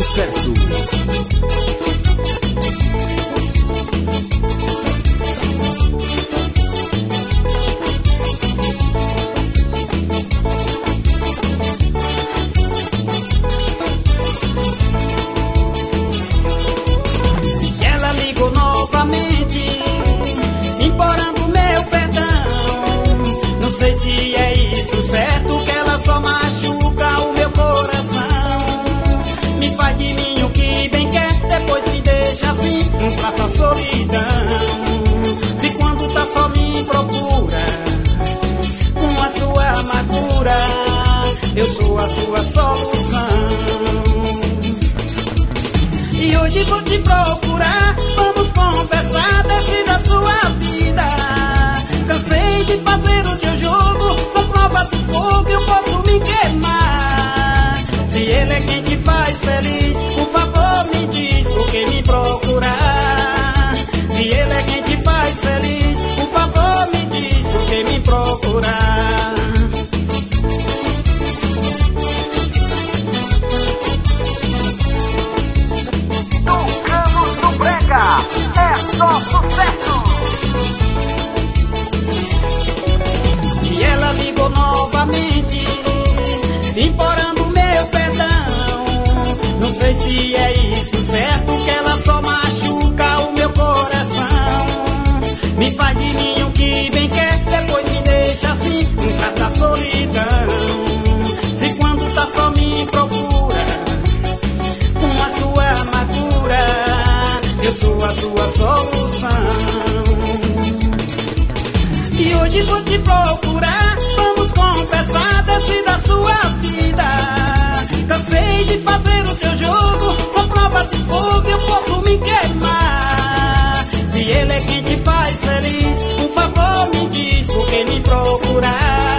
sucesso. E ela ligou novamente, implorando meu perdão. Não sei se é isso certo, que ela só machuca o meu coração. Me faz de mim o que bem quer, depois me deixa assim, nos braços da solidão. Se quando tá só me procura, com a sua amargura, eu sou a sua solução. E hoje vou te procurar, vamos conversar, decida a sua vida. Cansei de fazer o teu jogo, sou prova de fogo, eu posso me queimar. Se ele é quem te faz feliz, por favor me diz por que me procurar. Se ele é quem te faz feliz, por favor me diz por que me procurar. Tucanos do Brega, é só sucesso. E ela ligou novamente, implorando meu perdão. Não sei se é isso certo, que ela só machuca o meu coração. Me faz de mim o que bem quer, depois me deixa assim, no caso da solidão. Se quando tá só me procura, com a sua amargura, eu sou a sua solução. E hoje vou te procurar, vamos conversar, decida a sua vida. Cansei de fazer o teu jogo, sou prova de fogo, eu posso me queimar. Se ele é quem te faz feliz, por favor me diz por que me procurar.